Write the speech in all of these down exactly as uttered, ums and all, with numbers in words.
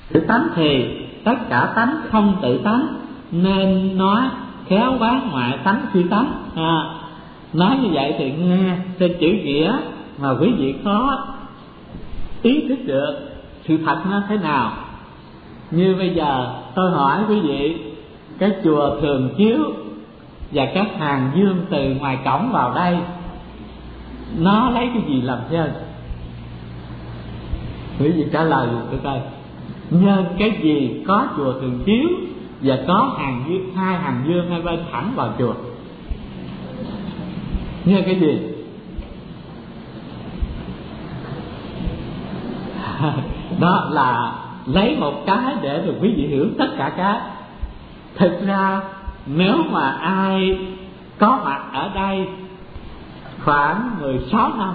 Tự tánh thì tất cả tánh không tự tánh, nên nói khéo bán ngoại tánh phi tánh. à, Nói như vậy thì nghe trên chữ nghĩa mà quý vị khó ý thức được sự thật nó thế nào. Như bây giờ tôi hỏi quý vị, cái chùa Thường Chiếu và các hàng dương từ ngoài cổng vào đây, nó lấy cái gì làm nhân? Quý vị trả lời tôi coi. Nhân cái gì có chùa Thường Chiếu và có hàng dương, hai hàng dương hai bên thẳng vào chùa? Nhân cái gì? Đó là lấy một cái để được quý vị hiểu tất cả cái. Thực ra nếu mà ai có mặt ở đây khoảng mười sáu năm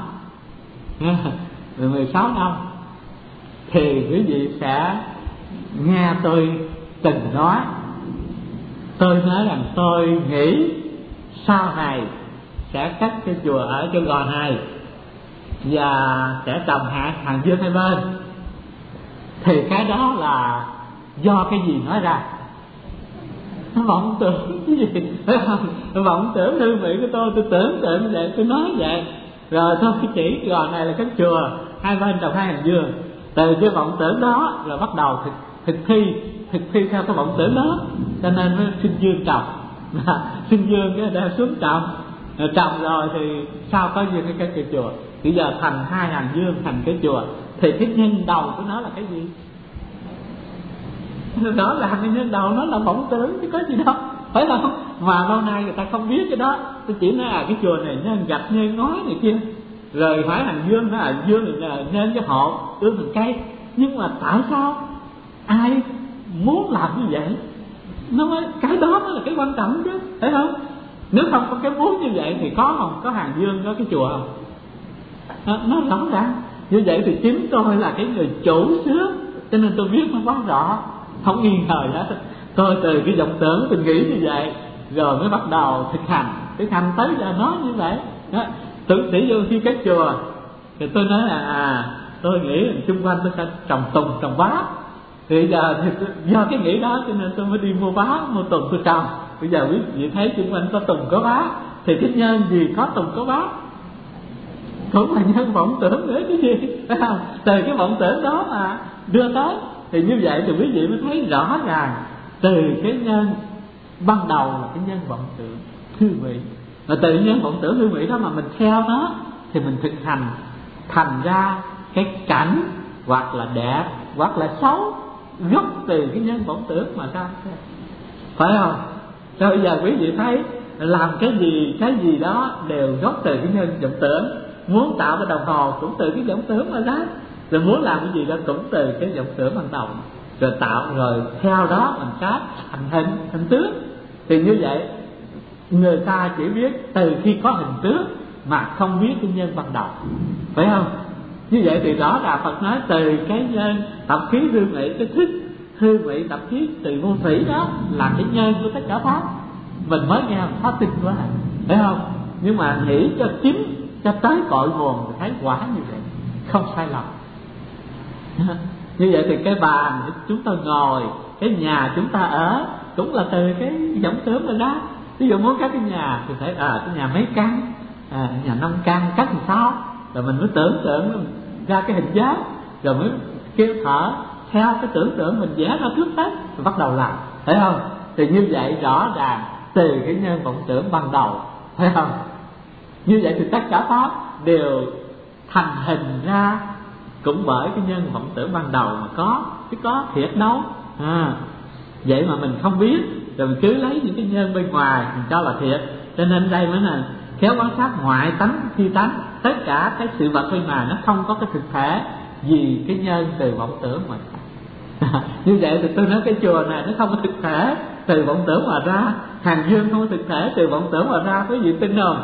mười sáu năm thì quý vị sẽ nghe tôi từng nói. Tôi nói rằng tôi nghĩ sau này sẽ cắt cái chùa ở chỗ Gò này và sẽ trồng hạt hàng dương hai bên. Thì cái đó là do cái gì nói ra? Nó vọng tưởng cái gì? Phải không? Nó vọng tưởng hư vị của tôi, tôi tưởng tượng vậy, tôi nói vậy. Rồi tôi chỉ Gò này là cái chùa, hai bên trồng hai hàng dương. Từ cái vọng tưởng đó rồi bắt đầu thực, thực thi thực thi theo cái vọng tưởng đó, cho nên nó sinh dương trồng. Sinh dương cái đem xuống trồng, rồi trồng rồi thì sao có duyên cái cái chùa. Bây giờ thành hai hàng dương, thành cái chùa. Thì cái nhân đầu của nó là cái gì? Đó là cái nhân đầu, nó là vọng tưởng chứ có gì đâu, phải không? Mà lâu nay người ta không biết cái đó. Tôi chỉ nói à cái chùa này nhân gạch nhân ngói này kia, rồi phải hàng dương, nó là dương là nên cái hộ ương thành cây. Nhưng mà tại sao ai muốn làm như vậy? Nó mới, cái đó mới là cái quan trọng chứ, phải không? Nếu không có cái muốn như vậy thì có không? Có hàng dương, có cái chùa không? À, nó rõ ràng. Như vậy thì chính tôi là cái người chủ xướng, cho nên tôi biết nó quá rõ, không nghi ngờ hết. Tôi từ cái vọng tưởng tôi nghĩ như vậy, rồi mới bắt đầu thực hành. Thực hành tới giờ nói như vậy đó. Tưởng tỷ vô khi cái chùa thì tôi nói là à, tôi nghĩ là xung quanh tôi sẽ trồng tùng, trồng bá. Thì giờ thì do cái nghĩ đó cho nên tôi mới đi mua bá, mua tùng tôi trồng. Bây giờ quý vị thấy xung quanh có tùng có bá, thì cái nhân gì có tùng có bá? Cũng là nhân vọng tưởng nữa chứ gì, phải không? Từ cái vọng tưởng đó mà đưa tới. Thì như vậy thì quý vị mới thấy rõ ràng từ cái nhân ban đầu là cái nhân vọng tưởng hư vị. Và từ nhân vọng tưởng hư vị đó mà mình theo nó thì mình thực hành, thành ra cái cảnh hoặc là đẹp hoặc là xấu gốc từ cái nhân vọng tưởng mà ra, phải không? Rồi bây giờ quý vị thấy làm cái gì cái gì đó đều gốc từ cái nhân vọng tưởng. Muốn tạo cái đồng hồ cũng từ cái vọng tưởng mà ra, rồi muốn làm cái gì đó cũng từ cái vọng tưởng ban đầu, rồi tạo, rồi theo đó mình cát thành hình, hình tướng. Thì như vậy người ta chỉ biết từ khi có hình tướng mà không biết cái nhân ban đầu, phải không? Như vậy thì rõ ràng Phật nói từ cái nhân tập khí hư vị, cái thức hư vị tập khí từ vô thủy đó là cái nhân của tất cả pháp. Mình mới nghe pháp tinh quá, phải không? Nhưng mà nghĩ cho chính, cho tới cội nguồn thì thấy quả như vậy, không sai lầm. Như vậy thì cái bàn chúng ta ngồi, cái nhà chúng ta ở cũng là từ cái vọng tưởng mà ra. Ví dụ muốn cắt cái nhà thì phải à cái nhà mấy căn, à, nhà năm căn cắt làm sao, rồi mình mới tưởng tượng ra cái hình dáng, rồi mới kêu thợ theo cái tưởng tượng mình vẽ ra trước hết, rồi bắt đầu làm, thấy không? Thì như vậy rõ ràng từ cái nhân vọng tưởng ban đầu, thấy không? Như vậy thì tất cả pháp đều thành hình ra cũng bởi cái nhân vọng tưởng ban đầu mà có, chứ có thiệt đâu. À, vậy mà mình không biết, rồi mình cứ lấy những cái nhân bên ngoài mình cho là thiệt. Cho nên đây mới là khéo quan sát ngoại tánh phi tánh. Tất cả cái sự vật bên ngoài nó không có cái thực thể, vì cái nhân từ vọng tưởng mà. Như vậy thì tôi nói cái chùa này nó không có thực thể, từ vọng tưởng mà ra. Hàng dương không có thực thể, từ vọng tưởng mà ra. Quý vị tin không?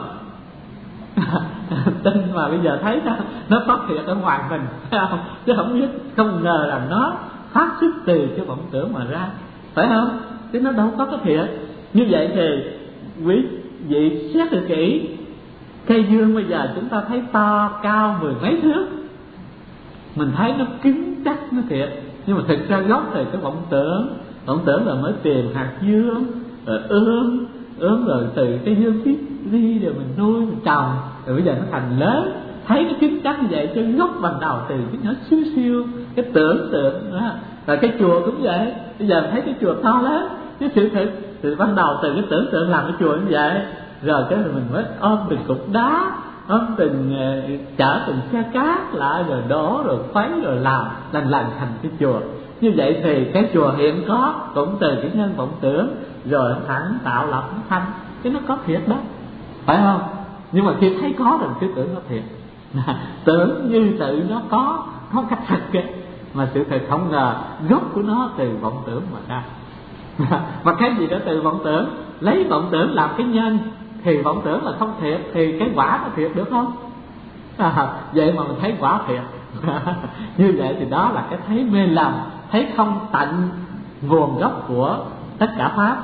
Tin mà bây giờ thấy nó, nó phát hiện ở ngoài mình, phải không? Chứ không biết, không ngờ là nó phát xuất từ cái vọng tưởng mà ra, phải không? Chứ nó đâu có cái thiệt. Như vậy thì quý vị xét được kỹ, cây dương bây giờ chúng ta thấy to cao mười mấy thước, mình thấy nó cứng chắc, nó thiệt, Nhưng mà thực ra gốc thì cái vọng tưởng. Vọng tưởng là mới tìm hạt dương, rồi ươm ươm rồi từ cái dương tiếp đi rồi mình nuôi mình trồng, rồi bây giờ nó thành lớn. Thấy cái chứng chắc như vậy, cái gốc ban đầu từ cái nhỏ xíu xíu, cái tưởng tượng đó. Và cái chùa cũng vậy, bây giờ thấy cái chùa to lớn, cái sự thực từ ban đầu từ cái tưởng tượng làm cái chùa như vậy, rồi cái mình mới ôm từng cục đá, ôm từng chở từng xe cát lại, rồi đổ rồi khuấy rồi làm lần lần thành cái chùa. Như vậy thì cái chùa hiện có cũng từ cái nhân vọng tưởng, rồi thẳng tạo lập nó thành cái nó có thiệt đó, phải không? Nhưng mà khi thấy có rồi cứ tưởng nó thiệt. Tưởng như tự nó có có cách thật kìa, mà sự thật không ngờ gốc của nó từ vọng tưởng mà ra. Và cái gì đó từ vọng tưởng, lấy vọng tưởng làm cái nhân thì vọng tưởng là không thiệt, thì cái quả nó thiệt được không? À, vậy mà mình thấy quả thiệt. Như vậy thì đó là cái thấy mê lầm, thấy không tận nguồn gốc của tất cả pháp.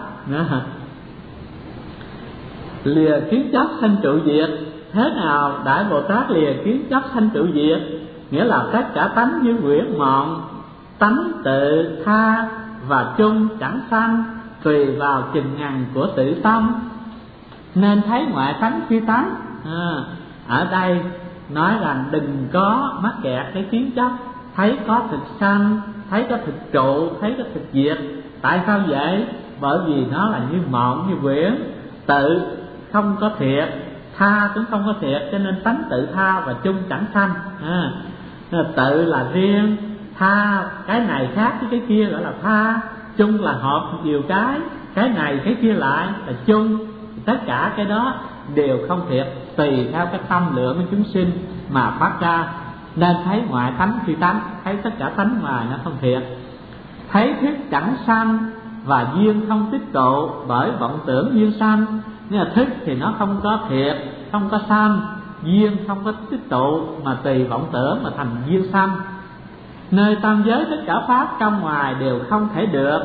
Lìa kiến chấp sanh trụ diệt. Thế nào Đại Bồ Tát lìa kiến chấp sanh trụ diệt? Nghĩa là tất cả tánh như quyển mọn, tánh tự tha và chung chẳng sanh, tùy vào trình ngành của tự tâm, nên thấy ngoại tánh phi tánh. À, ở đây nói rằng đừng có mắc kẹt cái kiến chấp, thấy có thực sanh, thấy có thực trụ, thấy có thực diệt. Tại sao vậy? Bởi vì nó là như mọn như quyển, tự không có thiệt, tha cũng không có thiệt, cho nên tánh tự tha và chung chẳng sanh. À, tự là riêng, tha cái này khác với cái kia gọi là tha, chung là hợp nhiều cái, cái này cái kia lại là chung. Tất cả cái đó đều không thiệt, tùy theo cái tâm lượng của chúng sinh mà phát ra. Nên thấy ngoại tánh phi tánh, thấy tất cả tánh ngoài nó không thiệt. Thấy thức chẳng sanh và duyên không tích tụ, bởi vọng tưởng duyên sanh. Nên là thức thì nó không có thiệt, không có sanh, duyên không có tích tụ, mà tùy vọng tưởng mà thành duyên sanh. Nơi tam giới tất cả pháp trong ngoài đều không thể được.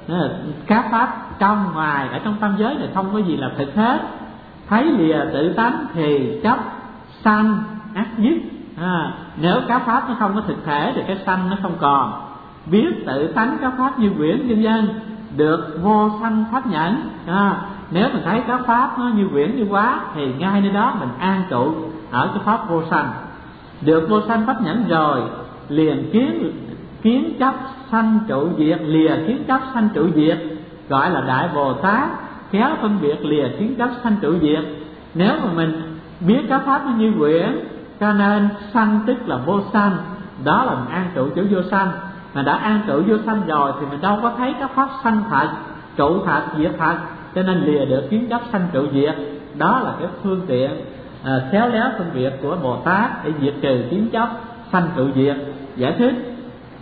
Các pháp trong ngoài ở trong tam giới này không có gì là thực hết. Thấy lìa tự tánh thì chấp sanh ác dứt. À, nếu các pháp nó không có thực thể thì cái sanh nó không còn. Biết tự tánh các pháp như quyển nhân dân, được vô sanh pháp nhẫn. À, nếu mình thấy các pháp nó như quyển như quá thì ngay nơi đó mình an trụ ở cái pháp vô sanh. Được vô sanh pháp nhẫn rồi, liền kiến kiến chấp sanh trụ diệt, lìa kiến chấp sanh trụ diệt, gọi là Đại Bồ Tát khéo phân biệt lìa kiến chấp sanh trụ diệt. Nếu mà mình biết các pháp nó như quyển, cho nên sanh tức là vô sanh, đó là mình an trụ chỗ vô sanh. Mà đã an trụ vô sanh rồi thì mình đâu có thấy các pháp sanh thật, trụ thật, diệt thật, cho nên lìa được kiến chấp sanh trụ diệt. Đó là cái phương tiện à, khéo léo phân biệt của Bồ Tát để diệt trừ kiến chấp sanh trụ diệt. Giải thích: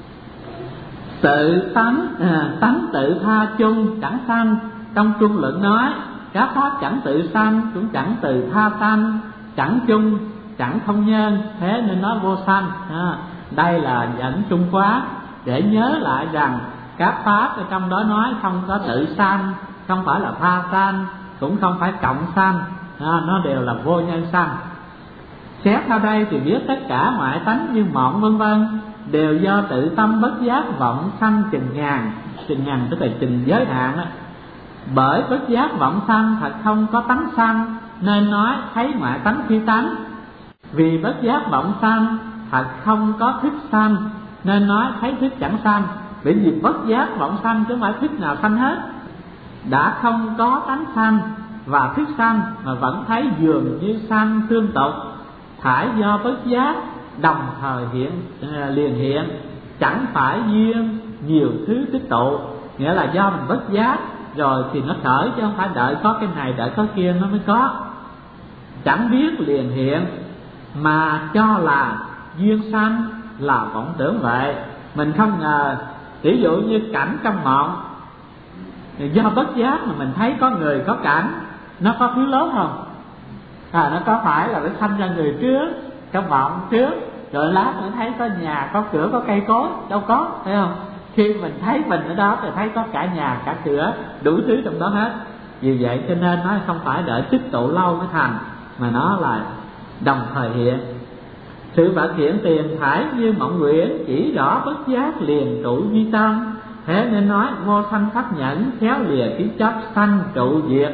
tự tánh à, tánh tự tha chung chẳng sanh. Trong Trung Luận nói các pháp chẳng tự sanh, cũng chẳng tự tha sanh, chẳng chung, chẳng không nhân, thế nên nó vô sanh. À, đây là dẫn Trung Quán để nhớ lại rằng các pháp ở trong đó nói không có tự sanh, không phải là tha sanh, cũng không phải cộng sanh, à, nó đều là vô nhân sanh. Xét theo đây thì biết tất cả ngoại tánh như mọn vân vân đều do tự tâm bất giác vọng sanh trình ngàn. Trình ngàn tức là trình giới hạn đó. Bởi bất giác vọng sanh thật không có tánh sanh, nên nói thấy ngoại tánh phi tánh. Vì bất giác vọng sanh thật không có thức sanh, nên nói thấy thức chẳng sanh. Bởi vì bất giác vọng sanh chứ không phải thức nào sanh hết. Đã không có tánh sanh và thức sanh mà vẫn thấy dường như sanh tương tục, thải do bất giác đồng thời hiện liền hiện, chẳng phải duyên nhiều thứ tích tụ. Nghĩa là do mình bất giác rồi thì nó khởi, chứ không phải đợi có cái này đợi có kia nó mới có. Chẳng biết liền hiện mà cho là duyên sanh là vọng tưởng vậy. Mình không ngờ, ví dụ như cảnh trong mộng, do bất giác mà mình thấy có người có cảnh, nó có thứ lớn không? À, nó có phải là nó sanh ra người trước trong mộng trước, rồi lát nữa thấy có nhà, có cửa, có cây cối? Đâu có, thấy không? Khi mình thấy mình ở đó thì thấy có cả nhà, cả cửa, đủ thứ trong đó hết. Vì vậy cho nên nó không phải đợi tích tụ lâu mới thành, mà nó là đồng thời hiện. Sự vật hiện tiền phải như mộng quyển, chỉ rõ bất giác liền trụ duy tâm. Thế nên nói vô sanh pháp nhẫn, khéo lìa kiến chấp sanh trụ diệt.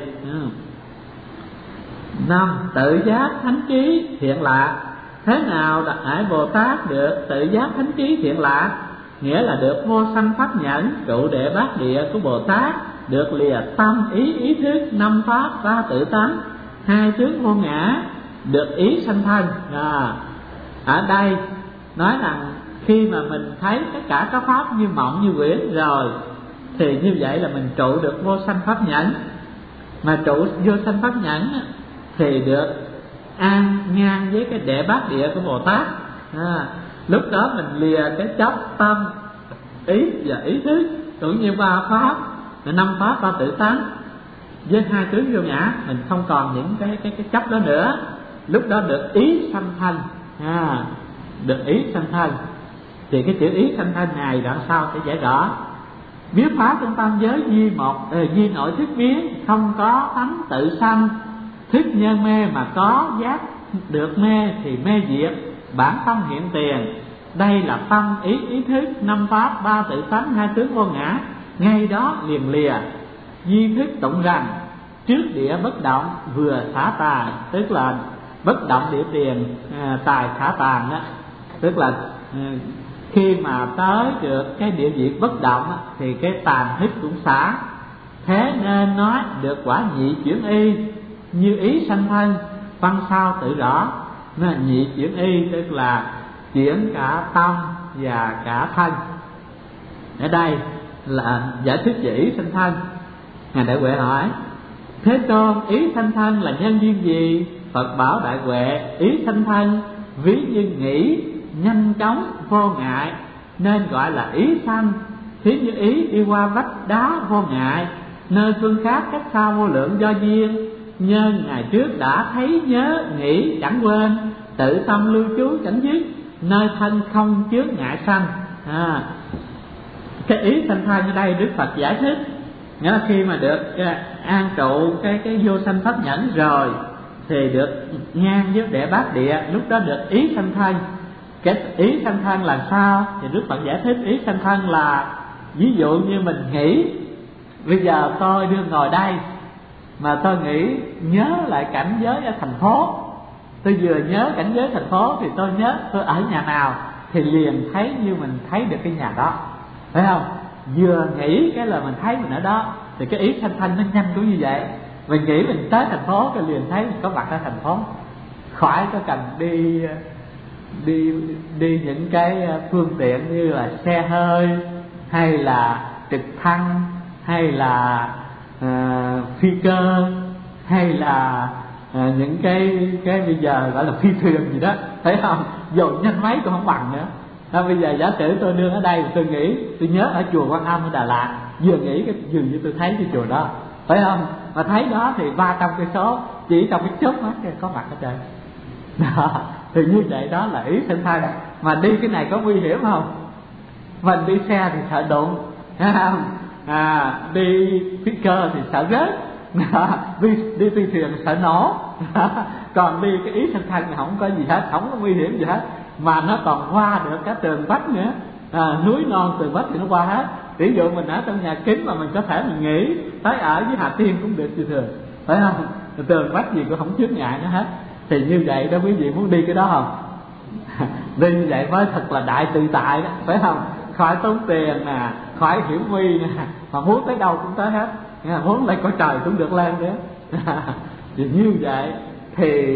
Năm, tự giác thánh trí thiện lạc. Thế nào Đại Hải Bồ Tát được tự giác thánh trí thiện lạc? Nghĩa là được vô sanh pháp nhẫn, trụ đệ bát địa của Bồ Tát, được lìa tâm ý ý thức, năm pháp ba tự tánh, hai tướng vô ngã, được ý sanh thân. À, ở đây nói rằng khi mà mình thấy tất cả các pháp như mộng như quyển rồi, thì như vậy là mình trụ được vô sanh pháp nhẫn. Mà trụ vô sanh pháp nhẫn thì được an ngang với cái đệ bát địa của Bồ Tát. À, lúc đó mình lìa cái chấp tâm ý và ý thức cũng như ba pháp, năm pháp ba tự tánh với hai tướng vô ngã, mình không còn những cái cái cái chấp đó nữa. Lúc đó được ý sanh thân. À, được ý sanh thân. Thì cái chữ ý sanh thân này đoạn sau sẽ giải rõ. Biết pháp trong tam giới duy một ờ, duy nội thức biến, không có tánh tự sanh. Thức nhân mê mà có giác được mê thì mê diệt, bản tâm hiện tiền. Đây là tâm ý ý thức, năm pháp ba tự tánh, hai tướng vô ngã. Ngay đó liền lìa. Duy thức tụng rằng trước địa bất động vừa xả tài, tức là bất động địa tiền, à, tài xả tàn đó. Tức là à, khi mà tới được cái địa vị bất động á, thì cái tàn thức cũng xả. Thế nên nói được quả nhị chuyển y, như ý sanh thân, văn sao tự rõ. Nên nhị chuyển y tức là chuyển cả tâm và cả thân. Ở đây là giải thích về ý sanh thân. Ngài Đại Huệ hỏi: Thế Tôn, ý sanh thân là nhân duyên gì? Phật bảo Đại Huệ: ý sanh thân ví như nghĩ nhanh chóng vô ngại, nên gọi là ý sanh. Thí như ý đi qua vách đá vô ngại, nơi phương khác cách xa vô lượng do duyên. Nhân ngày trước đã thấy nhớ nghĩ chẳng quên, tự tâm lưu trú chẳng dứt, nơi thân không chướng ngại sanh. À, cái ý sanh thân ở đây Đức Phật giải thích, nghĩa là khi mà được an trụ cái cái vô sanh pháp nhẫn rồi thì được ngang với đệ bát địa, lúc đó được ý sanh thân. Cái ý sanh thân là sao? Thì Đức Phật giải thích ý sanh thân là ví dụ như mình nghĩ bây giờ tôi đương ngồi đây mà tôi nghĩ nhớ lại cảnh giới ở thành phố. Tôi vừa nhớ cảnh giới thành phố thì tôi nhớ tôi ở nhà nào, thì liền thấy như mình thấy được cái nhà đó, phải không? Vừa nghĩ cái là mình thấy mình ở đó. Thì cái ý sanh thân nó nhanh cũng như vậy. Mình nghĩ mình tới thành phố cái liền thấy mình có mặt ở thành phố, khỏi có cần đi đi đi những cái phương tiện như là xe hơi hay là trực thăng hay là uh, phi cơ hay là uh, những cái cái bây giờ gọi là phi thuyền gì đó, thấy không? Dù nhanh máy cũng không bằng nữa. À, bây giờ giả sử tôi đương ở đây, tôi nghĩ tôi nhớ ở chùa Quan Âm ở Đà Lạt, vừa nghĩ cái dường như tôi thấy cái chùa đó, phải không? Mà thấy đó thì ba trăm cây số chỉ trong cái chớp mắt có mặt ở đây. Đó, thì như vậy đó là ý sanh thân. Mà đi cái này có nguy hiểm không? Mình đi xe thì sợ đụng, thấy không? À, đi phi cơ thì sợ rớt, đi đi phi thuyền sợ nổ. Còn đi cái ý sanh thân thì không có gì hết, không có nguy hiểm gì hết, mà nó còn qua được cả tường vách nữa. À, núi non tường vách thì nó qua hết. Ví dụ mình ở trong nhà kính mà mình có thể mình nghĩ tới ở với Hà Tiên cũng được như thường, phải không? Tường vách gì cũng không chướng ngại nó hết. Thì như vậy đó, quý vị muốn đi cái đó không? Đi như vậy mới thật là đại tự tại đó, phải không? Khỏi tốn tiền nè, khỏi hiểm nguy nè, mà muốn tới đâu cũng tới hết, muốn lên cõi trời cũng được lên nữa. Thì như vậy thì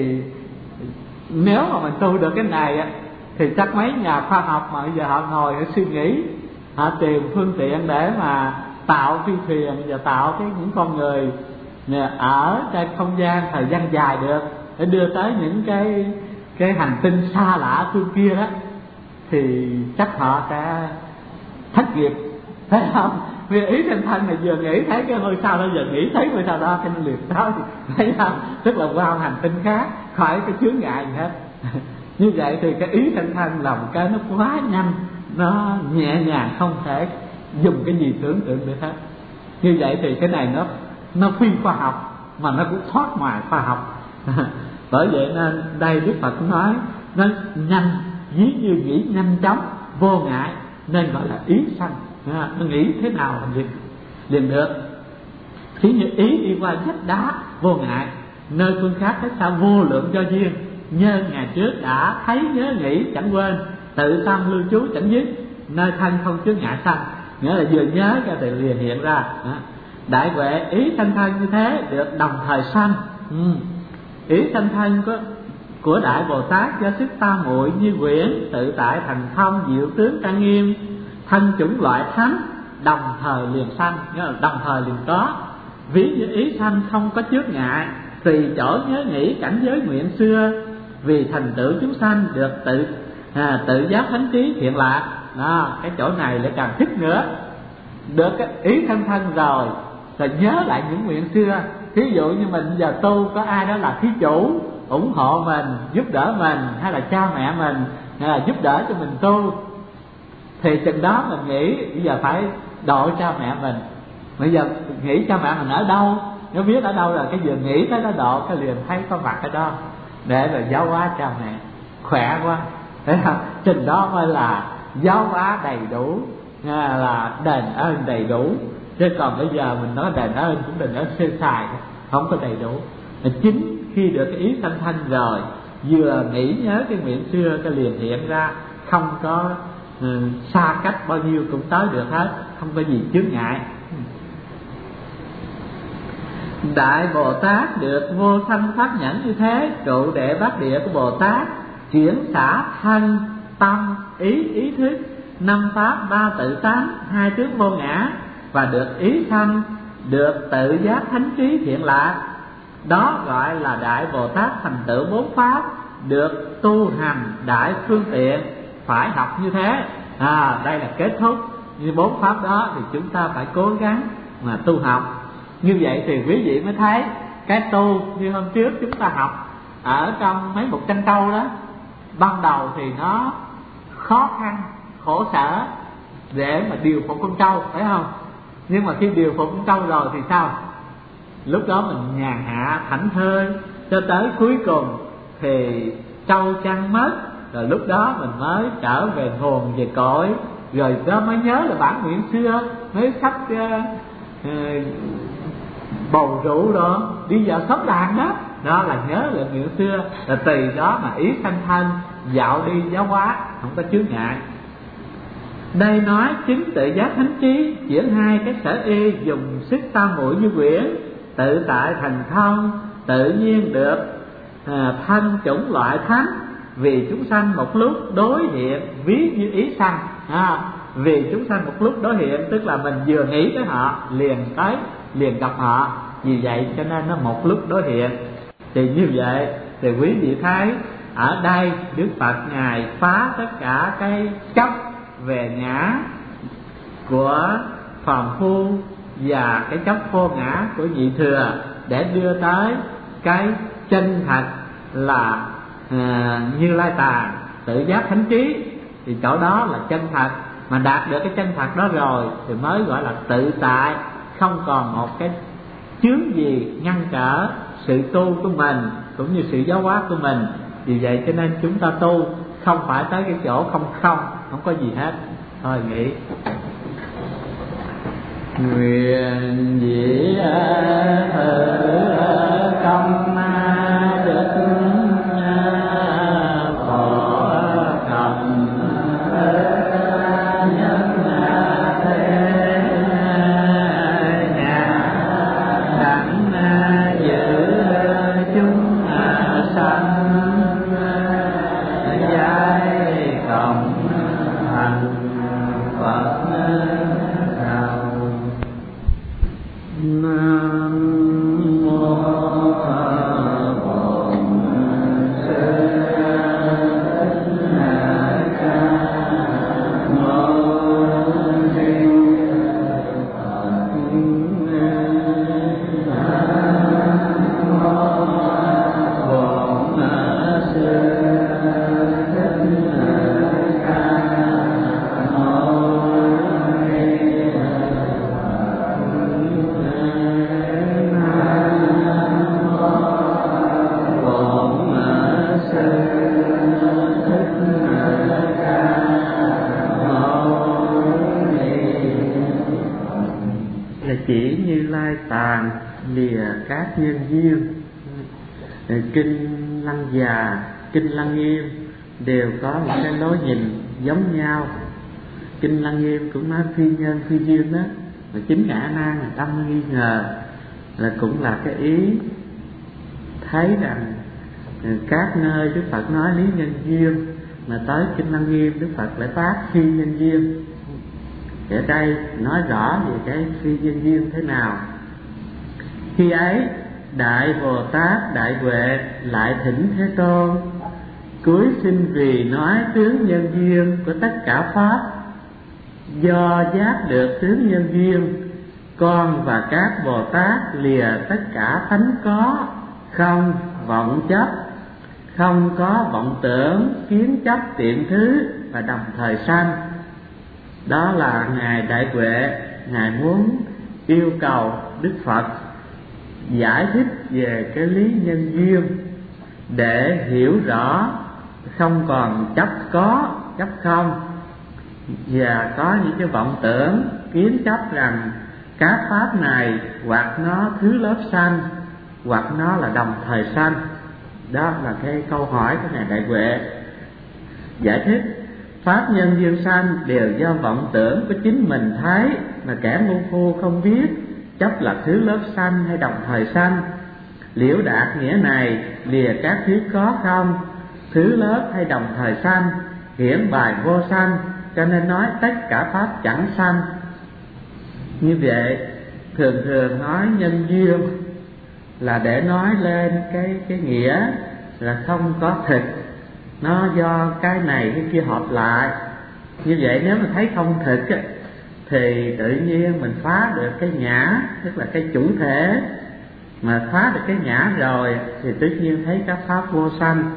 nếu mà mình tu được cái này á, thì chắc mấy nhà khoa học mà bây giờ họ ngồi họ suy nghĩ, họ tìm phương tiện để mà tạo phi thuyền và tạo cái những con người ở trên không gian thời gian dài được, để đưa tới những cái cái hành tinh xa lạ phương kia đó, thì chắc họ sẽ thất nghiệp, thấy không? Vì ý sanh thân này vừa nghĩ thấy cái ngôi sao đó, giờ nghĩ thấy ngôi sao đó cái nó liệt đó, thấy không? Tức là qua hành tinh khác, khỏi cái chướng ngại gì hết. Như vậy thì cái ý sanh thân là một cái nó quá nhanh, nó nhẹ nhàng, không thể dùng cái gì tưởng tượng được hết. Như vậy thì cái này nó nó phi khoa học mà nó cũng thoát ngoài khoa học. Bởi vậy nên đây Đức Phật nói nó nhanh, ví như nghĩ nhanh chóng, vô ngại, nên gọi là ý sanh. À, nó nghĩ thế nào là liền, liền được. Thí như ý đi qua vách đá, vô ngại, nơi phương khác thấy sao vô lượng do duyên, nhân ngày trước đã thấy nhớ nghĩ chẳng quên, tự tâm lưu trú chẳng dứt, nơi thân không chướng ngại sanh. Nghĩa là vừa nhớ ra thì liền hiện ra. Đó. Đại huệ ý sanh thân như thế được đồng thời sanh. Ừ. Ý sanh thân của, của Đại Bồ Tát do sức ta muội như quyển, tự tại thành thông diệu tướng trang nghiêm, thân chủng loại thánh, đồng thời liền sanh, nghĩa là đồng thời liền có. Ví như ý sanh không có chướng ngại, tùy chỗ nhớ nghĩ cảnh giới nguyện xưa, vì thành tựu chúng sanh được tự à, tự giác thánh trí thiện lạc. Đó, cái chỗ này lại càng thích nữa. Được cái ý thân thân rồi, rồi nhớ lại những nguyện xưa. Thí dụ như mình giờ tu, có ai đó là thí chủ ủng hộ mình, giúp đỡ mình, hay là cha mẹ mình hay là giúp đỡ cho mình tu, thì chừng đó mình nghĩ bây giờ phải độ cha mẹ mình. Bây giờ nghĩ cha mẹ mình ở đâu, nếu biết ở đâu là cái vừa nghĩ tới đó độ, cái liền thấy có mặt ở đó để rồi giáo hóa cha mẹ. Khỏe quá, thấy không? Chừng đó mới là giáo hóa đầy đủ, là đền ơn đầy đủ. Chứ còn bây giờ mình nói đền ơn cũng đừng nói sơ sài, không có đầy đủ. Chính khi được cái ý sanh thanh rồi, vừa nghĩ nhớ cái nguyện xưa, cái liền hiện ra, không có ừ, xa cách bao nhiêu cũng tới được hết, không có gì chướng ngại. Đại Bồ Tát được vô sanh pháp nhẫn như thế, trụ đệ bát địa của Bồ Tát, chuyển xả thân tâm ý ý thức, năm pháp ba tự tánh, hai tướng vô ngã, và được ý sanh, được tự giác thánh trí thiện lạc. Đó gọi là Đại Bồ Tát thành tựu bốn pháp, được tu hành đại phương tiện, phải học như thế. À, đây là kết thúc. Như bốn pháp đó thì chúng ta phải cố gắng mà tu học. Như vậy thì quý vị mới thấy cái tu như hôm trước chúng ta học ở trong mấy một trăm câu đó, ban đầu thì nó khó khăn, khổ sở để mà điều phục con trâu, phải không? Nhưng mà khi điều phục con trâu rồi thì sao? Lúc đó mình nhàn hạ thảnh thơi, cho tới cuối cùng thì trâu chăn mất, rồi lúc đó mình mới trở về hồn về cõi, rồi đó mới nhớ là bản nguyện xưa, mới sắp uh, uh, bầu rượu đó, đi vào sóc đàn đó, đó là nhớ lại nguyện xưa, là tùy đó mà ý sanh thân, dạo đi giáo hóa, không có chướng ngại. Đây nói chứng tự giác thánh trí, chuyển hai cái sở y, dùng sức tam muội như quyển, tự tại thành thông, tự nhiên được à, thân chủng loại thánh, vì chúng sanh một lúc đối hiện, ví như ý sanh. À, vì chúng sanh một lúc đối hiện, tức là mình vừa nghĩ tới họ liền tới, liền gặp họ, vì vậy cho nên nó một lúc đối hiện. Thì như vậy thì quý vị thấy ở đây Đức Phật ngài phá tất cả cái chấp về ngã của phàm phu và cái chấp vô ngã của nhị thừa, để đưa tới cái chân thật là à, Như Lai Tạng tự giác thánh trí. Thì chỗ đó là chân thật, mà đạt được cái chân thật đó rồi thì mới gọi là tự tại, không còn một cái chướng gì ngăn trở sự tu của mình cũng như sự giáo hóa của mình. Vì vậy cho nên chúng ta tu không phải tới cái chỗ không không, không có gì hết. Thôi nghĩ nguyện dĩ thử công đức phổ cập nhân thế nhà đặng giữ chúng sanh giai cộng thành Phật. Nam chỉ Như Lai tàn lìa các nhân duyên. Kinh Lăng Già, Kinh Lăng Nghiêm đều có một cái lối nhìn giống nhau. Kinh Lăng Nghiêm cũng nói phi nhân phi duyên đó, mà chính Ngã Nan tâm nghi ngờ là cũng là cái ý thấy rằng các nơi Đức Phật nói lý nhân duyên, mà tới Kinh Lăng Nghiêm Đức Phật lại phát phi nhân duyên. Ở đây nói rõ về cái phi nhân duyên thế nào. Khi ấy Đại Bồ Tát Đại Huệ lại thỉnh Thế Tôn, cúi xin vì nói tướng nhân duyên của tất cả pháp. Do giác được tướng nhân duyên, con và các Bồ Tát lìa tất cả thánh có, không vọng chấp, không có vọng tưởng, kiến chấp tiện thứ và đồng thời sanh. Đó là Ngài Đại Huệ, Ngài muốn yêu cầu Đức Phật giải thích về cái lý nhân duyên để hiểu rõ không còn chấp có, chấp không, và có những cái vọng tưởng, kiến chấp rằng các pháp này hoặc nó thứ lớp sanh, hoặc nó là đồng thời sanh. Đó là cái câu hỏi của Ngài Đại Huệ. Giải thích pháp nhân duyên sanh đều do vọng tưởng của chính mình thấy, mà kẻ ngu phu không biết chấp là thứ lớp sanh hay đồng thời sanh. Liễu đạt nghĩa này lìa các thứ có không, thứ lớp hay đồng thời sanh, hiển bài vô sanh, cho nên nói tất cả pháp chẳng sanh. Như vậy thường thường nói nhân duyên là để nói lên cái cái nghĩa là không có thực, nó do cái này cái kia hợp lại. Như vậy nếu mà thấy không thực thì tự nhiên mình phá được cái nhã, tức là cái chủ thể. Mà phá được cái nhã rồi thì tất nhiên thấy các pháp vô sanh.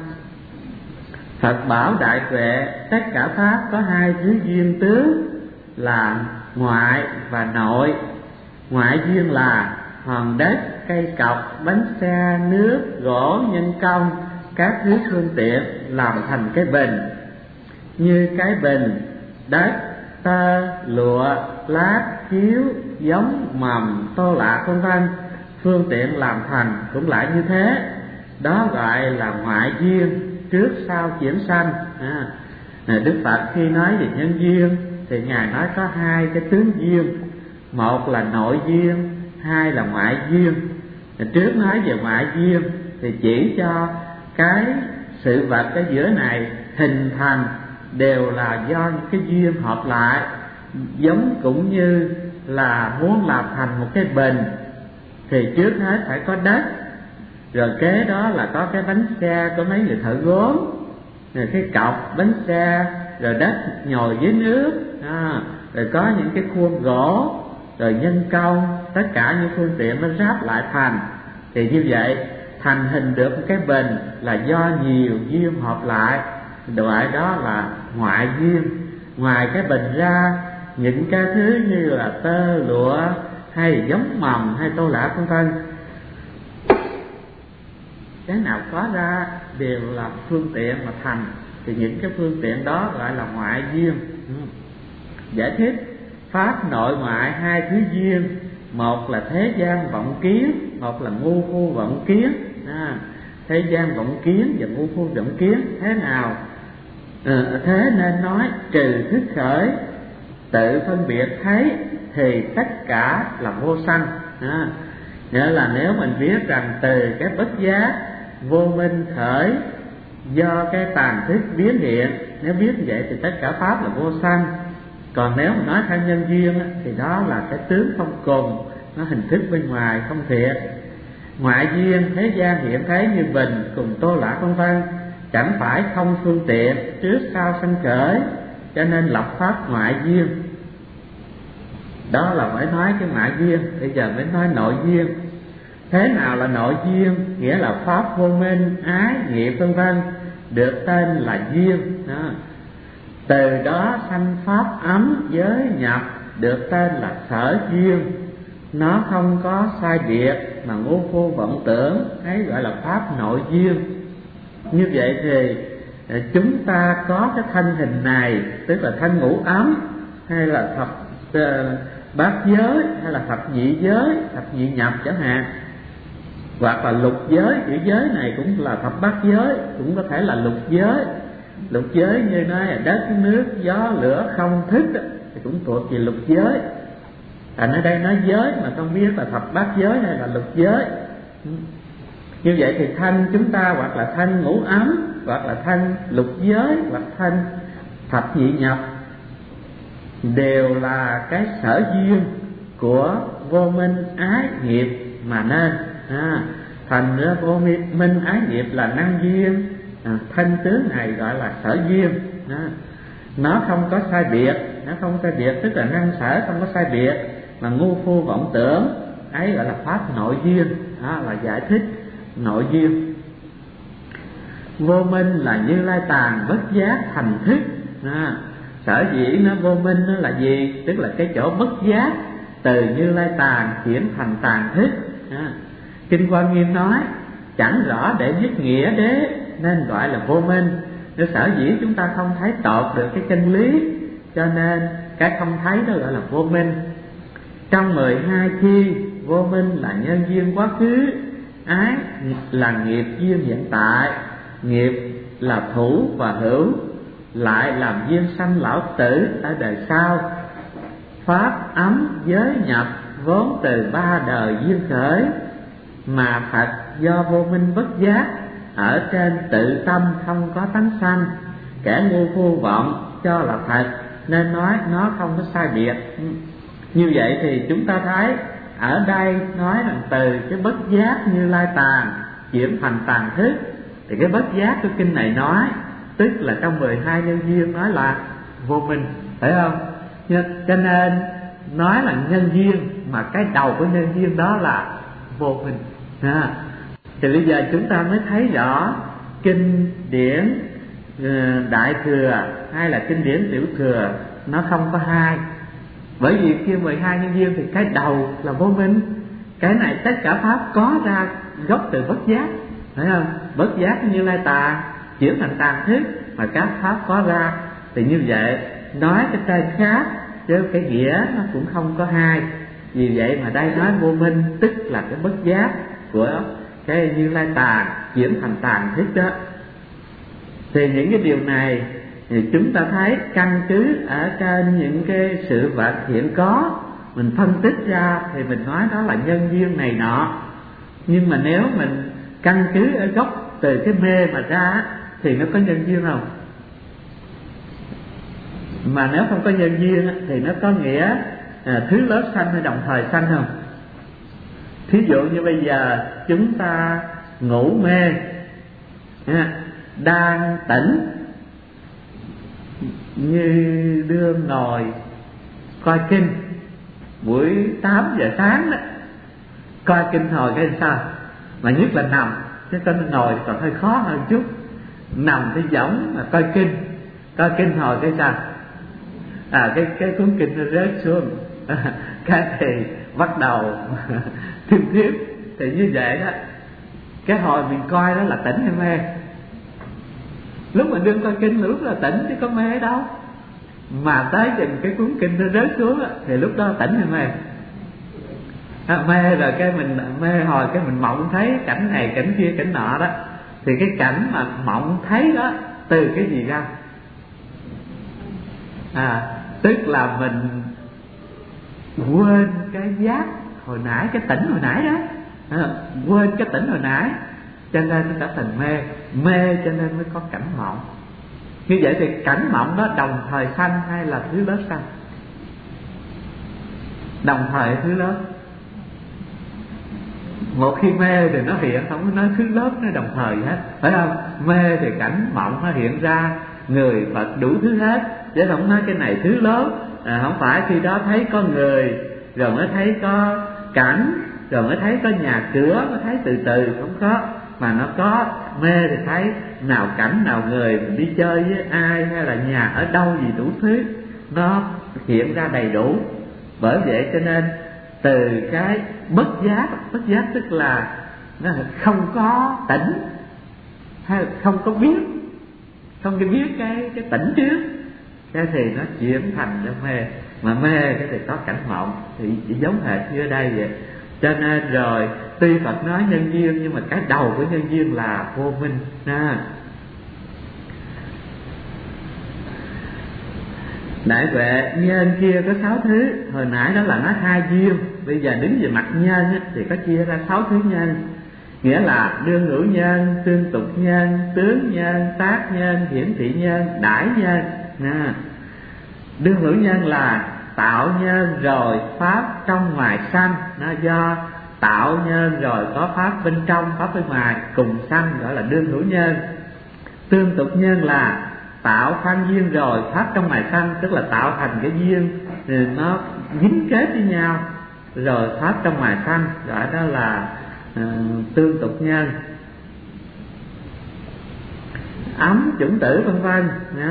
Phật bảo Đại Huệ tất cả pháp có hai thứ duyên tướng là ngoại và nội. Ngoại duyên là hòn đất, cây cọc, bánh xe, nước, gỗ, nhân công, các thứ phương tiện làm thành cái bình. Như cái bình, đất, tơ, lụa, lát, chiếu, giống, mầm, tô lạ vân vân, phương tiện làm thành cũng lại như thế. Đó gọi là ngoại duyên, trước sau chuyển sanh. à, Đức Phật khi nói về nhân duyên thì Ngài nói có hai cái tướng duyên, một là nội duyên, hai là ngoại duyên. Trước nói về ngoại duyên thì chỉ cho cái sự vật ở giữa này hình thành đều là do những cái duyên hợp lại. Giống cũng như là muốn làm thành một cái bình thì trước hết phải có đất, rồi kế đó là có cái bánh xe của mấy người thợ gốm, rồi cái cọc bánh xe, rồi đất nhồi dưới nước, à, rồi có những cái khuôn gỗ, rồi nhân công, tất cả những phương tiện nó ráp lại thành. Thì như vậy thành hình được một cái bình là do nhiều duyên hợp lại, gọi đó là ngoại duyên. Ngoài cái bình ra, những cái thứ như là tơ lụa hay giống mầm hay tô lạ vân vân, cái nào có ra đều là phương tiện mà thành, thì những cái phương tiện đó gọi là ngoại duyên. Giải thích pháp nội ngoại hai thứ duyên, một là thế gian vọng kiến, một là ngu phu vọng kiến. à, Thế gian vọng kiến và ngu phu vọng kiến thế nào? à, Thế nên nói trừ thức khởi, tự phân biệt thấy thì tất cả là vô sanh. à, Nghĩa là nếu mình biết rằng từ cái bất giác vô minh khởi, do cái tàn thức biến hiện, nếu biết như vậy thì tất cả pháp là vô sanh. Còn nếu mà nói theo nhân duyên thì đó là cái tướng không cùng, nó hình thức bên ngoài không thiệt. Ngoại duyên thế gian hiện thấy như bình cùng tô lạ vân vân, chẳng phải không phương tiện, trước sau sanh khởi, cho nên lập pháp ngoại duyên. Đó là mới nói cái ngoại duyên. Bây giờ mới nói nội duyên. Thế nào là nội duyên? Nghĩa là pháp vô minh, ái, nghiệp vân vân được tên là duyên. đó. Từ đó sanh pháp ấm giới nhập được tên là sở duyên. Nó không có sai biệt mà ngu phu vọng tưởng, ấy gọi là pháp nội duyên. Như vậy thì chúng ta có cái thân hình này, tức là thân ngũ ấm, hay là thập bát giới hay là thập nhị giới, thập nhị nhập chẳng hạn, hoặc là lục giới. Chữ giới này cũng là thập bát giới, cũng có thể là lục giới. Lục giới như nói là đất, nước, gió, lửa, không, thức thì cũng thuộc về lục giới. Thành ở đây nói giới mà không biết là thập bát giới hay là lục giới. Như vậy thì thanh chúng ta hoặc là thanh ngũ ấm, hoặc là thanh lục giới, hoặc thanh thập nhị nhập, đều là cái sở duyên của vô minh ái nghiệp mà nên. À, thành nữa vô minh ái nghiệp là năng duyên, à, thanh tướng này gọi là sở duyên. À, nó không có sai biệt, nó không sai biệt tức là năng sở không có sai biệt, mà ngu phu vọng tưởng ấy gọi là pháp nội duyên. Đó là giải thích nội duyên. Vô minh là Như Lai tàn bất giác thành thức. À, sở dĩ nó vô minh nó là gì? Tức là cái chỗ bất giác từ Như Lai tàn chuyển thành tàn thức. À, Kinh Quan Nghiêm nói chẳng rõ để biết nghĩa đế nên gọi là vô minh. Nếu sở dĩ chúng ta không thấy tột được cái chân lý, cho nên cái không thấy đó gọi là vô minh. Trong mười hai chi, vô minh là nhân duyên quá khứ, ái là nghiệp duyên hiện tại, nghiệp là thủ và hữu, lại làm duyên sanh lão tử ở đời sau. Pháp ấm giới nhập vốn từ ba đời duyên khởi, mà thật do vô minh bất giác ở trên tự tâm không có tánh sanh. Kẻ ngu phu vọng cho là thật nên nói nó không có sai biệt. Như vậy thì chúng ta thấy ở đây nói rằng từ cái bất giác Như Lai tàn chuyển thành tàn thức, thì cái bất giác của kinh này nói tức là trong mười hai nhân duyên nói là vô minh, phải không? Cho nên nói là nhân duyên, mà cái đầu của nhân duyên đó là vô minh. À, thì bây giờ chúng ta mới thấy rõ kinh điển Đại Thừa hay là kinh điển Tiểu Thừa nó không có hai. Bởi vì kia mười hai nhân duyên thì cái đầu là vô minh, cái này tất cả pháp có ra gốc từ bất giác, phải không? Bất giác Như Lai tàn chuyển thành tàn thức, mà các pháp có ra thì như vậy nói cái tên khác chứ cái nghĩa nó cũng không có hai. Vì vậy mà đây nói vô minh tức là cái bất giác của cái Như Lai tàn chuyển thành tàn thức đó. Thì những cái điều này thì chúng ta thấy căn cứ ở trên những cái sự vật hiện có, mình phân tích ra thì mình nói đó là nhân duyên này nọ. Nhưng mà nếu mình căn cứ ở gốc từ cái mê mà ra thì nó có nhân duyên không? Mà nếu không có nhân duyên thì nó có nghĩa à, thứ lớp sanh hay đồng thời sanh không? Thí dụ như bây giờ chúng ta ngủ mê, à, đang tỉnh như đương ngồi coi kinh buổi tám giờ sáng đó, coi kinh hồi cái sao, mà nhất là nằm, chứ con ngồi còn hơi khó hơn chút. Nằm thì giống mà coi kinh, coi kinh hồi cái sao, à cái cái cuốn kinh nó rớt xuống, cái thì bắt đầu thêm tiếp. Thì như vậy đó, cái hồi mình coi đó là tỉnh hay mê? Lúc mình đương coi kinh là lúc là tỉnh chứ có mê đâu. Mà tới chừng cái cuốn kinh nó rớt xuống đó, thì lúc đó tỉnh hay mê? À, mê rồi cái mình mê hồi cái mình mộng thấy cảnh này cảnh kia cảnh nọ đó. Thì cái cảnh mà mộng thấy đó từ cái gì ra? À, tức là mình quên cái giác hồi nãy, cái tỉnh hồi nãy đó, à, quên cái tỉnh hồi nãy, cho nên nó trở thành mê. Mê cho nên mới có cảnh mộng. Như vậy thì cảnh mộng đó đồng thời sanh hay là thứ lớp sanh? Đồng thời thứ lớp. Một khi mê thì nó hiện, không có nói thứ lớp nó đồng thời hết, phải không? Mê thì cảnh mộng nó hiện ra người Phật đủ thứ hết, chứ không nói cái này thứ lớp. À, không phải khi đó thấy có người rồi mới thấy có cảnh, rồi mới thấy có nhà cửa, mới thấy từ từ, không có. Mà nó có mê thì thấy nào cảnh nào người, mình đi chơi với ai hay là nhà ở đâu gì đủ thứ, nó hiện ra đầy đủ. Bởi vậy cho nên từ cái bất giác, bất giác tức là nó không có tỉnh hay không có biết, không có biết cái cái tỉnh trước, cái thì nó chuyển thành cái mê. mà mê cái thì có cảnh mộng, thì chỉ giống hệt như ở đây vậy. Cho nên rồi tuy Phật nói nhân duyên nhưng mà cái đầu của nhân duyên là vô minh ha. Đại huệ nhân kia có sáu thứ. Hồi nãy đó là nói hai duyên, bây giờ đứng về mặt nhân á, thì có chia ra sáu thứ nhân. Nghĩa là đương hữu nhân, tương tục nhân, tướng nhân, tác nhân, hiển thị nhân, đãi nhân. Nè, đương hữu nhân là tạo nhân rồi pháp trong ngoài sanh. Nó do tạo nhân rồi có pháp bên trong, pháp bên ngoài cùng sanh, gọi là đương hữu nhân. Tương tục nhân là tạo phan duyên rồi pháp trong ngoài sanh, tức là tạo thành cái duyên nó dính kết với nhau rồi pháp trong ngoài sanh, gọi đó là uh, tương tục nhân. Ấm chủng tử vân vân.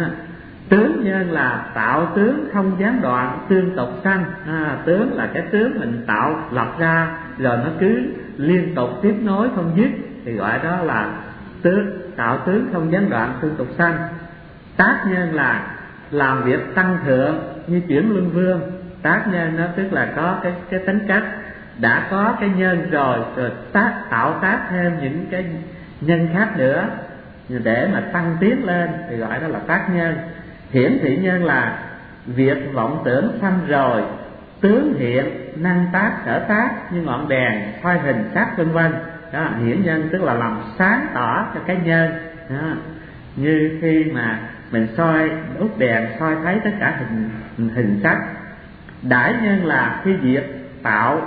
Tướng nhân là tạo tướng không gián đoạn tương tục sanh. À, tướng là cái tướng mình tạo lập ra rồi nó cứ liên tục tiếp nối không dứt, thì gọi đó là tướng, tạo tướng không gián đoạn tương tục sanh. Tác nhân là làm việc tăng thượng như chuyển luân vương. Tác nhân nó tức là có cái cái tính cách đã có cái nhân rồi, rồi tác tạo tác thêm những cái nhân khác nữa để mà tăng tiến lên, thì gọi đó là tác nhân. Hiển thị nhân là việc vọng tưởng sanh rồi tướng hiện năng tác sở tác như ngọn đèn soi hình sắc vân vân. Đó, hiển nhân tức là làm sáng tỏ cho cái nhân. Đó, như khi mà mình soi đốt đèn soi thấy tất cả hình hình sắc. Đãi nhân là khi diệt tạo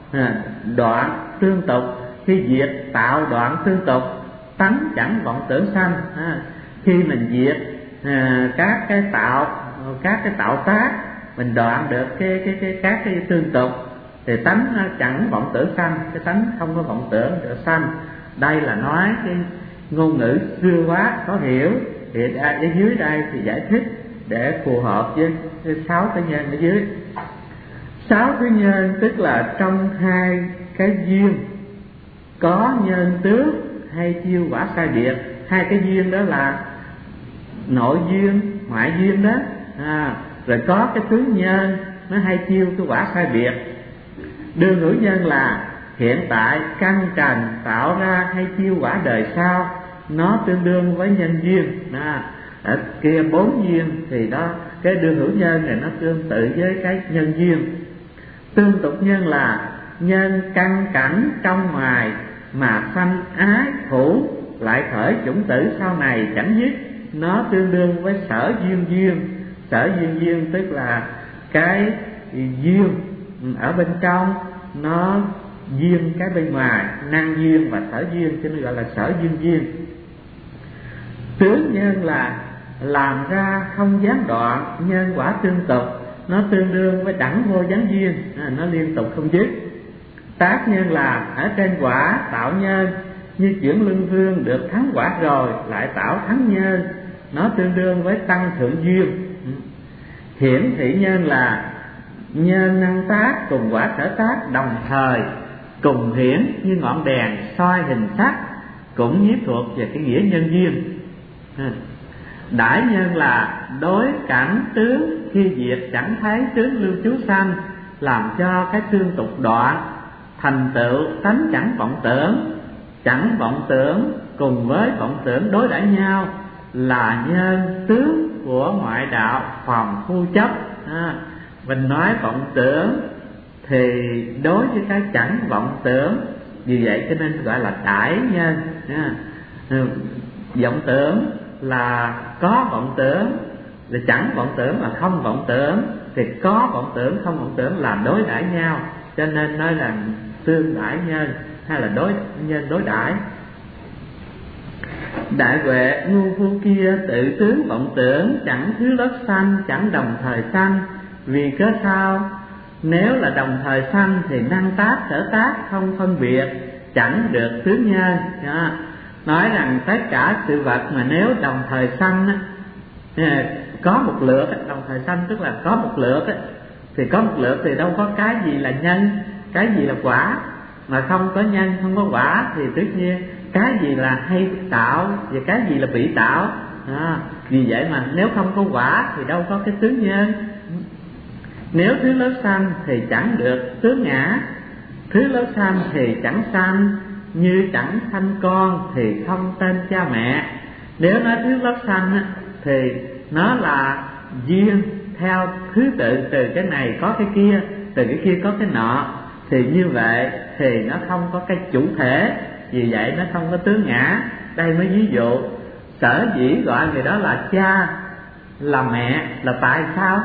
đoạn tương tục, khi diệt tạo đoạn tương tục tánh chẳng vọng tưởng sanh. À, khi mình diệt à, các cái tạo các cái tạo tác, mình đoạn được cái cái cái các cái tương tục thì tánh nó chẳng vọng tưởng sanh, cái tánh không có vọng tưởng được sanh. Đây là nói cái ngôn ngữ xưa quá khó hiểu, thì ở dưới đây thì giải thích để phù hợp với sáu cái nhân ở dưới. Sáu cái nhân tức là trong hai cái duyên có nhân tướng hay chiêu quả sai biệt. Hai cái duyên đó là nội duyên, ngoại duyên đó. À, rồi có cái tướng nhân nó hay chiêu cái quả sai biệt. Đương hữu nhân là hiện tại căn trần tạo ra hay chiêu quả đời sau, nó tương đương với nhân duyên. À, ở kia bốn duyên thì đó, cái đương hữu nhân này nó tương tự với cái nhân duyên. Tương tục nhân là nhân căn cảnh trong ngoài mà sanh ái thủ lại khởi chủng tử sau này chẳng dứt, nó tương đương với sở duyên duyên. Sở duyên duyên tức là cái duyên ở bên trong nó duyên cái bên ngoài, năng duyên và sở duyên, cho nên gọi là sở duyên duyên. Tướng nhân là làm ra không gián đoạn nhân quả tương tục, nó tương đương với đẳng vô gián duyên, à, nó liên tục không dứt. Tác nhân là ở trên quả tạo nhân như chuyển luân vương được thắng quả rồi lại tạo thắng nhân, nó tương đương với tăng thượng duyên. Hiển thị nhân là nhân năng tác cùng quả sở tác đồng thời cùng hiển như ngọn đèn soi hình sắc, cũng nhiếp thuộc về cái nghĩa nhân duyên. Đãi nhân là đối cảnh tướng khi diệt chẳng thấy tướng lưu trú sanh, làm cho cái tương tục đoạn thành tựu tánh chẳng vọng tưởng. Chẳng vọng tưởng cùng với vọng tưởng đối đãi nhau là nhân tướng của ngoại đạo phòng phu chấp. À, mình nói vọng tưởng thì đối với cái chẳng vọng tưởng, vì vậy cho nên gọi là đãi nhân. À, vọng tưởng là có vọng tưởng, là chẳng vọng tưởng là không vọng tưởng, thì có vọng tưởng không vọng tưởng là đối đãi nhau, cho nên nói là tương đãi nhân hay là đối nhân đối đãi. Đại huệ ngu phu kia tự tướng vọng tưởng chẳng thứ lớp sanh, chẳng đồng thời sanh. Vì cớ sao? Nếu là đồng thời sanh thì năng tác sở tác không phân biệt, chẳng được tướng nhân. Đó. Nói rằng tất cả sự vật mà nếu đồng thời sanh á, có một lượt, đồng thời sanh tức là có một lượt á, thì có một lượt thì đâu có cái gì là nhân, cái gì là quả. Mà không có nhân, không có quả thì tất nhiên cái gì là hay tạo và cái gì là bị tạo. À, vì vậy mà nếu không có quả thì đâu có cái tướng nhân. Nếu thứ lớp sanh thì chẳng được tướng ngã, thứ lớp sanh thì chẳng sanh, như chẳng sanh con thì không tên cha mẹ. Nếu nói thứ lớp sanh thì nó là duyên theo thứ tự, từ cái này có cái kia, từ cái kia có cái nọ, thì như vậy thì nó không có cái chủ thể, vì vậy nó không có tướng ngã. Đây mới ví dụ. Sở dĩ gọi người đó là cha là mẹ là tại sao?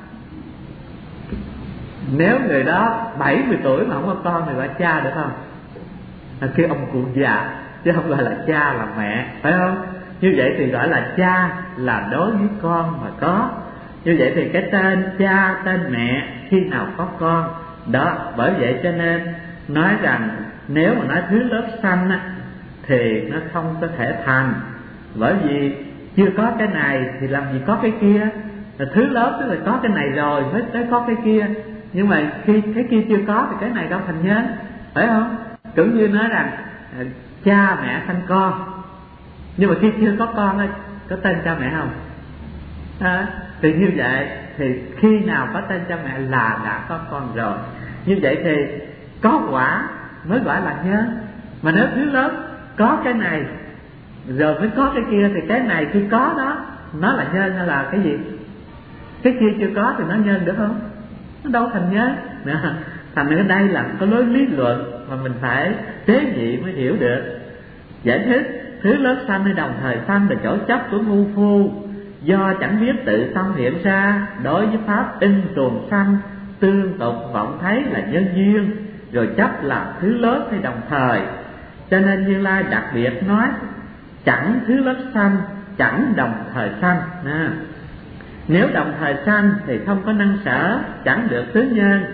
Nếu người đó bảy mươi tuổi mà không có con thì gọi cha được không? Là cái ông cụ già, chứ không gọi là cha là mẹ, phải không? Như vậy thì gọi là cha là đối với con mà có. Như vậy thì cái tên cha, tên mẹ khi nào có con đó. Bởi vậy cho nên nói rằng nếu mà nói thứ lớp sanh á, thì nó không có thể thành. Bởi vì chưa có cái này thì làm gì có cái kia. Thứ lớp tức là có cái này rồi mới tới có cái kia. Nhưng mà khi cái kia chưa có thì cái này đâu thành nhân, phải không? Cũng như nói rằng cha mẹ sanh con, nhưng mà khi chưa có con ấy, có tên cha mẹ không? À, thì như vậy thì khi nào có tên cha mẹ là đã có con rồi. Như vậy thì có quả mới gọi là nhân. Mà nếu thứ lớp có cái này rồi mới có cái kia thì cái này khi có đó nó là nhân hay là cái gì? Cái kia chưa có thì nó nhân được không? Nó đâu thành nhân. Thành ra đây là có lối lý luận mà mình phải tế nhị mới hiểu được. Giải thích thứ lớp sanh hay đồng thời sanh là chỗ chấp của ngu phu, do chẳng biết tự tâm hiện ra. Đối với pháp in tuồng sanh, tương tục vọng thấy là nhân duyên, rồi chấp là thứ lớp hay đồng thời. Cho nên Như Lai đặc biệt nói chẳng thứ lớp sanh, chẳng đồng thời sanh. à. Nếu đồng thời sanh thì không có năng sở, chẳng được tứ nhân.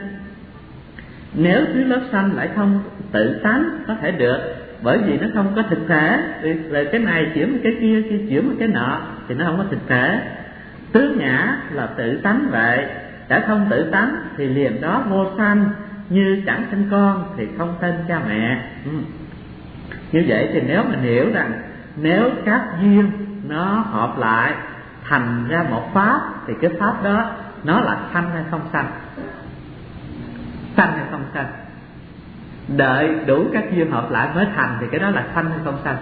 Nếu thứ lớp sanh lại không tự tánh có thể được, bởi vì nó không có thực thể. Rồi cái này chuyển cái kia, kia chuyển cái nọ thì nó không có thực thể. Tứ ngã là tự tánh vậy, đã không tự tánh thì liền đó vô sanh, như chẳng sinh con thì không tên cha mẹ. ừ. Như vậy thì nếu mình hiểu rằng nếu các duyên nó hợp lại thành ra một pháp thì cái pháp đó nó là sanh hay không sanh? Sanh hay không sanh? Đợi đủ các duyên hợp lại mới thành thì cái đó là sanh hay không sanh?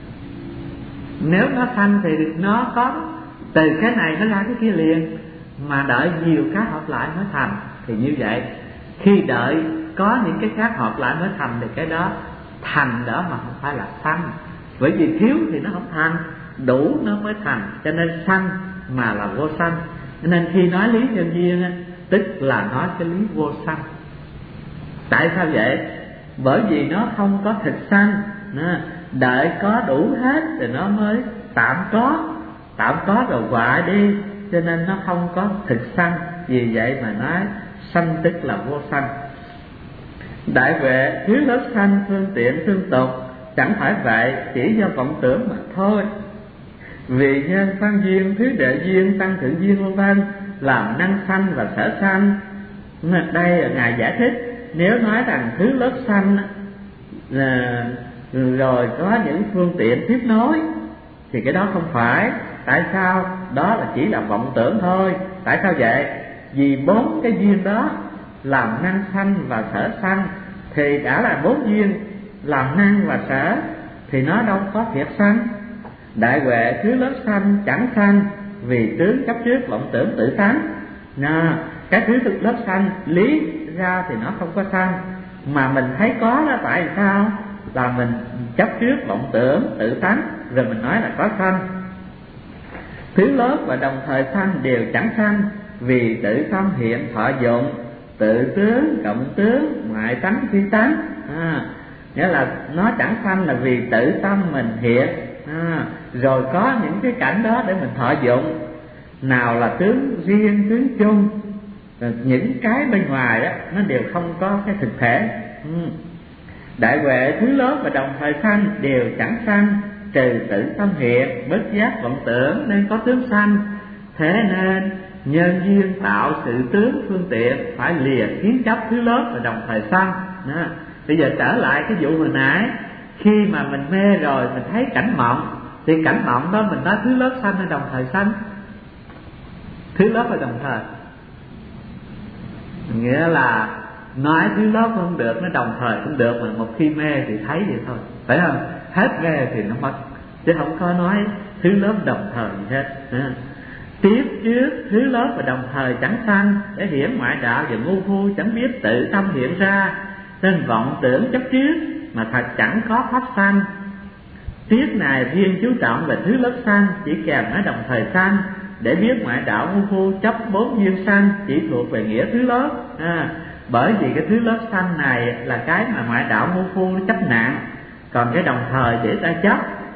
Nếu nó sanh thì nó có từ cái này nó ra cái kia liền, mà đợi nhiều các hợp lại mới thành. Thì như vậy khi đợi có những cái khác hợp lại mới thành thì cái đó thành đó mà không phải là sanh. Bởi vì thiếu thì nó không thành, đủ nó mới thành. Cho nên sanh mà là vô sanh. Cho nên khi nói lý nhân duyên á, tức là nói cái lý vô sanh. Tại sao vậy? Bởi vì nó không có thực sanh. Đợi có đủ hết thì nó mới tạm có, tạm có rồi hoại đi. Cho nên nó không có thực sanh. Vì vậy mà nói sanh tức là vô sanh. Đại huệ thiếu lớp sanh phương tiện tương tục, chẳng phải vậy, chỉ do vọng tưởng mà thôi. Vì nhân phan duyên, thứ đệ duyên, tăng thượng duyên vân vân làm năng sanh và sở sanh. Đây Ngài giải thích. Nếu nói rằng thứ lớp sanh là rồi có những phương tiện tiếp nối thì cái đó không phải. Tại sao? Đó là chỉ là vọng tưởng thôi. Tại sao vậy? Vì bốn cái duyên đó làm năng sanh và sở sanh thì đã là bốn duyên làm năng và sở thì nó đâu có thiệt sanh. Đại huệ thứ lớp sanh chẳng sanh, vì tướng chấp trước vọng tưởng tự tánh. Nà, cái thứ lớp sanh lý ra thì nó không có sanh, mà mình thấy có đó. Tại sao? Là mình chấp trước vọng tưởng tự tánh rồi mình nói là có sanh. Thứ lớp và đồng thời sanh đều chẳng sanh, vì tự tâm hiện thọ dụng, tự tướng cộng tướng ngoại tánh phi tánh. à, Nghĩa là nó chẳng sanh là vì tự tâm mình hiện, à, rồi có những cái cảnh đó để mình thọ dụng. Nào là tướng riêng, tướng chung, những cái bên ngoài đó nó đều không có cái thực thể. ừ. Đại huệ thứ lớp và đồng thời sanh đều chẳng sanh, trừ tự tâm hiện, bất giác vọng tưởng nên có tướng sanh. Thế nên nhân duyên tạo sự tướng phương tiện phải lìa kiến chấp thứ lớp và đồng thời sanh. Đó. Bây giờ trở lại cái vụ hồi nãy, khi mà mình mê rồi mình thấy cảnh mộng thì cảnh mộng đó mình nói thứ lớp sanh hay đồng thời sanh? Thứ lớp và đồng thời. Nghĩa là nói thứ lớp không được, nó đồng thời cũng được, mà một khi mê thì thấy vậy thôi, phải không? Hết mê thì nó mất, chứ không có nói thứ lớp đồng thời gì hết. Tiếp trước thứ lớp và đồng thời chẳng sanh, để hiển ngoại đạo và ngu phu chẳng biết tự tâm hiện ra, nên vọng tưởng chấp trước mà thật chẳng có pháp sanh. Tiết này riêng chú trọng về thứ lớp sanh, chỉ kèm nói đồng thời sanh, để biết ngoại đạo ngu phu chấp bốn duyên sanh chỉ thuộc về nghĩa thứ lớp. À, bởi vì cái thứ lớp sanh này là cái mà ngoại đạo ngu phu nó chấp nặng, còn cái đồng thời để ta chấp.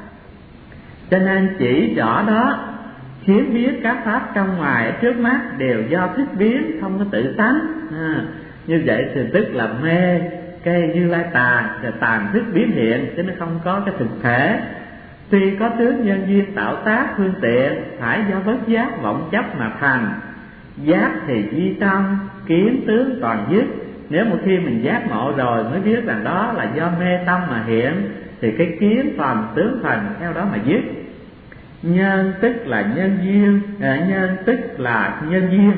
Cho nên chỉ rõ đó khiến biết các pháp trong ngoài ở trước mắt đều do thức biến, không có tự tánh. À, như vậy thì tức là mê cái Như Lai tàn, rồi tàn thức biến hiện, chứ nó không có cái thực thể. Tuy có tướng nhân duyên tạo tác phương tiện, phải do bất giác vọng chấp mà thành. Giác thì duy tâm, kiến tướng toàn dứt. Nếu một khi mình giác ngộ rồi mới biết rằng đó là do mê tâm mà hiện, thì cái kiến phần, tướng phần theo đó mà dứt. Nhân tức là nhân duyên, à, nhân tức là nhân duyên.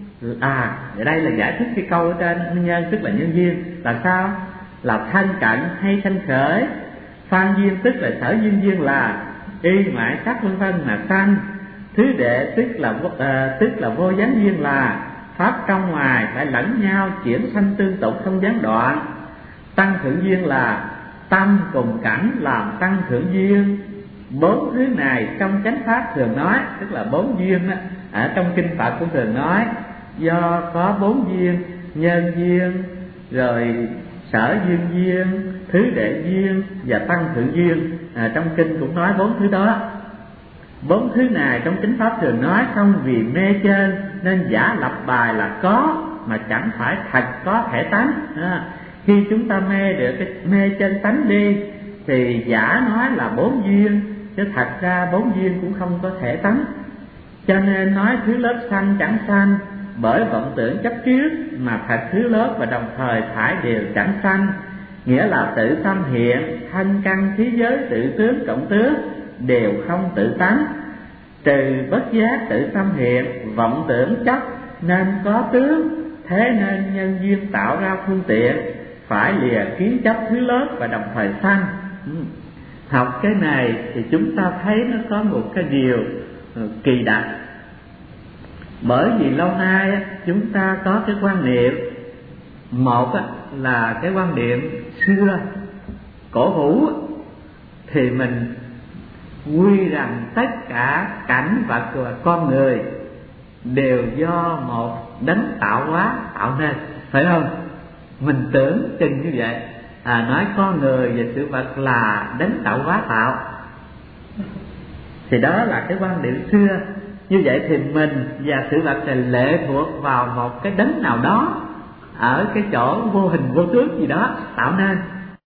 À, ở đây là giải thích cái câu ở trên, nhân tức là nhân duyên là sao? Là thanh cận hay thanh khởi. Phan duyên tức là sở duyên duyên là y ngoại sắc vân vân mà sanh. Thứ đệ tức là uh, tức là vô gián duyên là pháp trong ngoài phải lẫn nhau chuyển sanh tương tục không gián đoạn. Tăng thượng duyên là tâm cùng cảnh làm tăng thượng duyên. Bốn thứ này trong chánh pháp thường nói, tức là bốn duyên đó, ở trong kinh Phật cũng thường nói, do có bốn duyên: nhân duyên, rồi sở duyên duyên, thứ đệ duyên và tăng thượng duyên. À, trong kinh cũng nói bốn thứ đó. Bốn thứ này trong chánh pháp thường nói, không vì mê trên nên giả lập bài là có, mà chẳng phải thật có thể tánh. À, khi chúng ta mê được cái mê trên tánh đi thì giả nói là bốn duyên, chứ thật ra bốn duyên cũng không có thể tánh. Cho nên nói thứ lớp sanh chẳng sanh, bởi vọng tưởng chấp trước, mà thật thứ lớp và đồng thời phải đều chẳng sanh. Nghĩa là tự tâm hiện, thanh căn khí giới tự tướng cộng tướng đều không tự tánh. Trừ bất giác tự tâm hiện, vọng tưởng chấp nên có tướng, thế nên nhân duyên tạo ra phương tiện, phải lìa kiến chấp thứ lớp và đồng thời sanh. Học cái này thì chúng ta thấy nó có một cái điều kỳ đặc. Bởi vì lâu nay chúng ta có cái quan niệm, một là cái quan niệm xưa cổ hủ, thì mình quy rằng tất cả cảnh vật và con người đều do một đấng tạo hóa tạo nên, phải không? Mình tưởng chừng như vậy. À, nói con người và sự vật là đấng tạo hóa tạo, thì đó là cái quan điểm xưa. Như vậy thì mình và sự vật là lệ thuộc vào một cái đấng nào đó ở cái chỗ vô hình vô tướng gì đó tạo nên.